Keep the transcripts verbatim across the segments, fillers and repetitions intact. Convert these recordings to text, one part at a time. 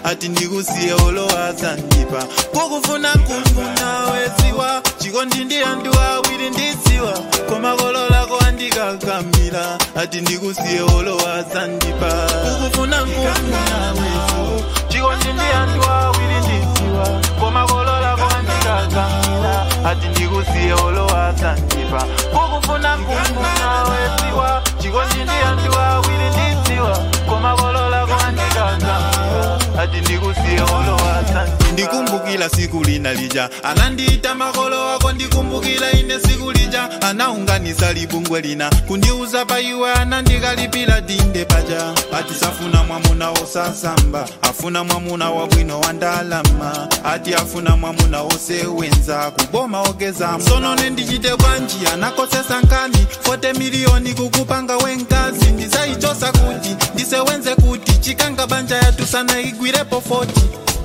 ati ndikusiye olowaza ndipa kukufuna nkufuna weziwa chikondi ndi anthu awiri ndidziwa koma kolo lako andikakamira ati ndikusiye olowaza ndipa kukufuna nkufuna weziwa chikondi ndi anthu awiri ndidziwa koma kolo lako andikakamira ati ndikusiye olowaza ndipa kukufuna nkufuna weziwa chikondi ndi anthu awiri ndidziwa koma kolo lako andikakamira ati ndikusiye olowaza ndikumbukila siku lina lija anandiita makolo wako ndikumbukila ine siku lija anaunganisa libungwe lina kundiuza pa iwe anandikalipila dinde paja ati safuna mwamuna osasamba afuna mwamuna wabwino wa ndalama ati afuna mwamuna osewenza kuboma ogeza sono nendichite bwanji anakosesa nkani forty miliyoni kukupanga wenkazi ndizaichosa kuti ndisewenze kuti chikanga banja yatu sana igwirepo forty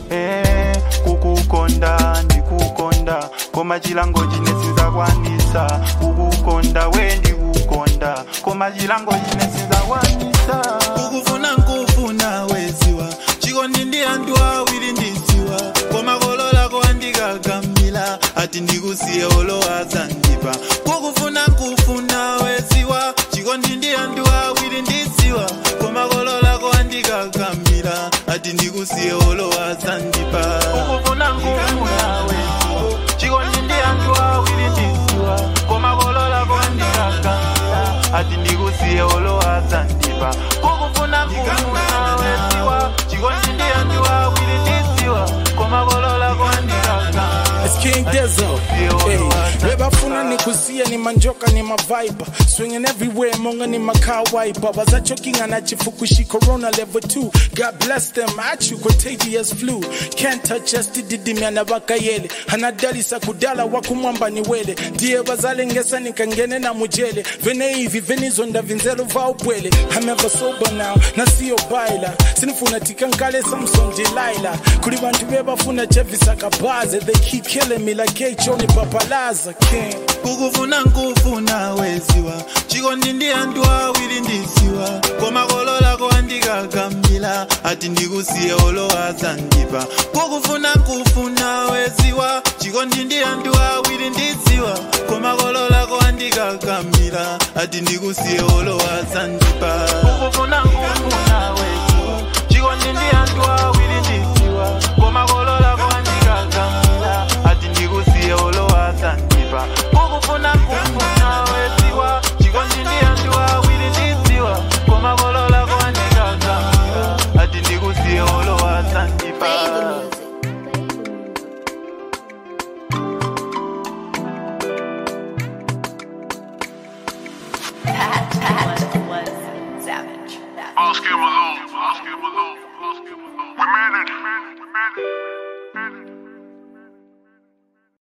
Eh, kukukonda ndikukonda koma chilango chine sizakwanisa kukukonda we ndikukonda koma chilango chine sizakwanisa kukufuna nkufuna weziwa chikondi ndi anthu awiri ndidziwa koma kolo lako andikakamila ati ndikusiye olowaza ndipa kukufuna nkufuna weziwa chikondi ndi anthu awiri ndidziwa koma kolo lako andikakamila ati ndikusiye olowaza ndipa kukufuna nkufuna weziwa chikondi ndi anthu awiri ndidziwa koma kolo lako andikakamila ati ndikusiye olowaza ndipa kukufuna nkufuna weziwa chikondi ndi anthu awiri ndidziwa koma kolo lako andikakamila. It's King Dizzle. Hey, webafuna nikusiye ni manjoka ni maviper swinging everywhere monga ni makaa wiper bazachokinga na chifukushi corona level two. God bless them achu contagious flu can't touch us didimya na bakayele hanadalisa kudala wakumwamba ni wele die bazalengesa nikangene na mujele vene hivi venizonda vinzelo va upwele I'm ever sober now na siyo baila sinifuna tikankale Samson Delilah kuli bantu bebafuna chevisa kabaze they keep killing me like H only papalaza king kukufuna nkufuna weziwa chikondi ndi anthu awiri ndidziwa koma kolo lako andikakamila ati ndikusiye olowaza ndipa kukufuna nkufuna weziwa chikondi ndi anthu awiri ndidziwa koma kolo lako andikakamila ati ndikusiye olowaza ndipa kukufuna nkufuna weziwa chikondi ndi anthu awiri ndidziwa koma kolo lako andikakamila ati ndikusiye olowaza ndipa kukufuna nkufuna weziwa chikondi ndi anthu awiri ndidziwa koma kolo lako andikakamila ati ndikusiye olowaza ndipa. That, that was savage. Oscar Malone.